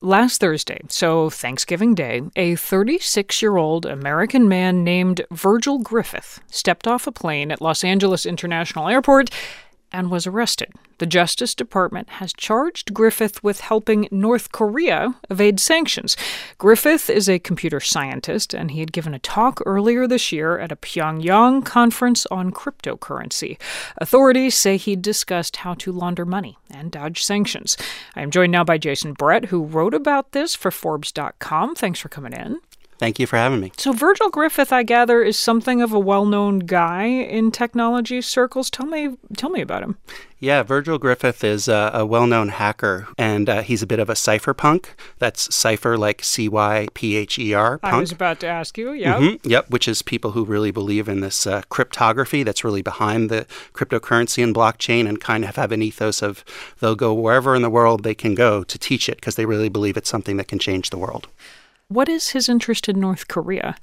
Last Thursday, so Thanksgiving Day, a 36-year-old American man named Virgil Griffith stepped off a plane at Los Angeles International Airport and was arrested. The Justice Department has charged Griffith with helping North Korea evade sanctions. Griffith is a computer scientist, and he had given a talk earlier this year at a Pyongyang conference on cryptocurrency. Authorities say he discussed how to launder money and dodge sanctions. I am joined now by Jason Brett, who wrote about this for Forbes.com. Thanks for coming in. Thank you for having me. So Virgil Griffith, I gather, is something of a well-known guy in technology circles. Tell me about him. Yeah, Virgil Griffith is a well-known hacker, and he's a bit of a cypherpunk. That's cypher like C-Y-P-H-E-R. Punk. I was about to ask you, yeah. Yep, which is people who really believe in this cryptography that's really behind the cryptocurrency and blockchain, and kind of have an ethos of they'll go wherever in the world they can go to teach it because they really believe it's something that can change the world. What is his interest in North Korea?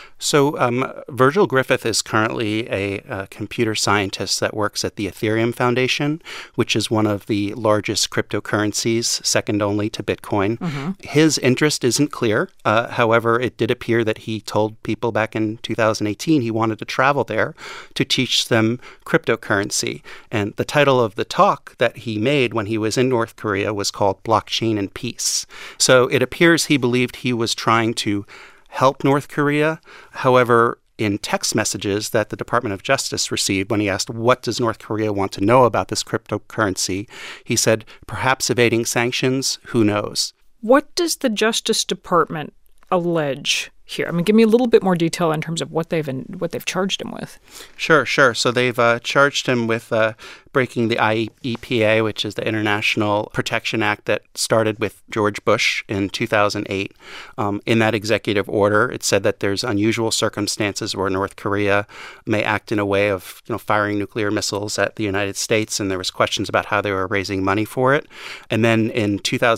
So Virgil Griffith is currently a computer scientist that works at the Ethereum Foundation, which is one of the largest cryptocurrencies, second only to Bitcoin. His interest isn't clear. However, it did appear that he told people back in 2018 he wanted to travel there to teach them cryptocurrency. And the title of the talk that he made when he was in North Korea was called Blockchain and Peace. So it appears he believed he was trying to help North Korea. However, in text messages that the Department of Justice received when he asked, what does North Korea want to know about this cryptocurrency, he said, perhaps evading sanctions, who knows? What does the Justice Department allege here? I mean, give me a little bit more detail in terms of what they've charged him with. Sure. So they've charged him with breaking the IEPA, which is the International Protection Act that started with George Bush in 2008. In that executive order, it said that there's unusual circumstances where North Korea may act in a way of, firing nuclear missiles at the United States, and there was questions about how they were raising money for it. And then in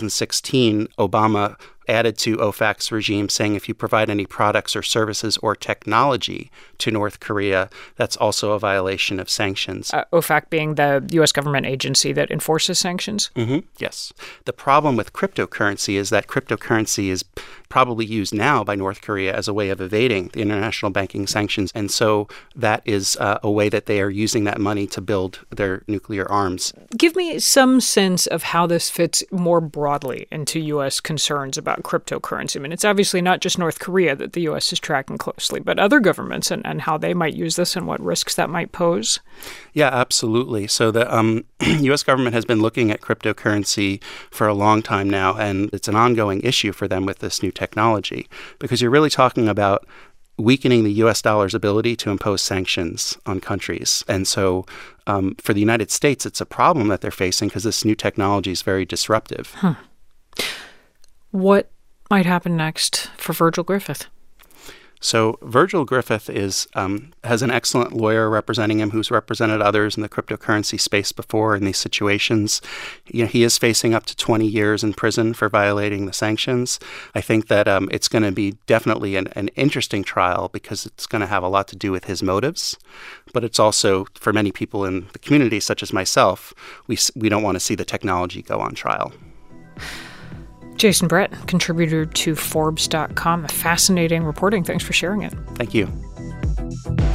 2016, Obama added to OFAC's regime saying if you provide any products or services or technology to North Korea, that's also a violation of sanctions. OFAC being the U.S. government agency that enforces sanctions? Yes. The problem with cryptocurrency is that cryptocurrency is probably used now by North Korea as a way of evading the international banking sanctions. And so that is a way that they are using that money to build their nuclear arms. Give me some sense of how this fits more broadly into U.S. concerns about cryptocurrency. I mean, it's obviously not just North Korea that the U.S. is tracking closely, but other governments and how they might use this and what risks that might pose. Yeah, absolutely. So the U.S. government has been looking at cryptocurrency for a long time now, and it's an ongoing issue for them with this new technology, because you're really talking about weakening the U.S. dollar's ability to impose sanctions on countries. And so for the United States, it's a problem that they're facing because this new technology is very disruptive. What might happen next for Virgil Griffith? So Virgil Griffith has an excellent lawyer representing him who's represented others in the cryptocurrency space before in these situations. He is facing up to 20 years in prison for violating the sanctions. I think that it's going to be definitely an interesting trial because it's going to have a lot to do with his motives. But it's also, for many people in the community, such as myself, we don't want to see the technology go on trial. Jason Brett, contributor to Forbes.com. Fascinating reporting. Thanks for sharing it. Thank you.